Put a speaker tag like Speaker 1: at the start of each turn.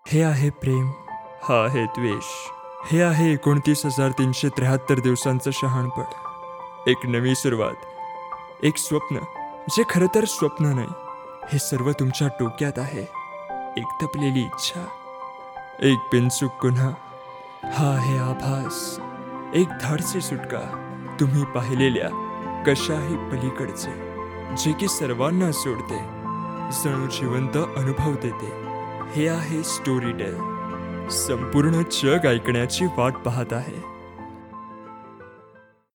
Speaker 1: हे आहे प्रेम, हा आहे द्वेष, हे आहे 29,373 दिवसांचं शहाणपण. एक नवी सुरुवात, एक स्वप्न जे खरं तर स्वप्न नाही, हे सर्व तुमच्या डोक्यात आहे. एक तपलेली इच्छा, एक बिनचूक गुन्हा, हा आहे आभास, एक धाडसी सुटका तुम्ही पाहिलेल्या कशाही पलीकडचे, जे की सर्वांना सोडते, जणू जिवंत अनुभव देते. हे आहे स्टोरी टेल. संपूर्ण जग ऐकण्याची वाट पाहत आहे.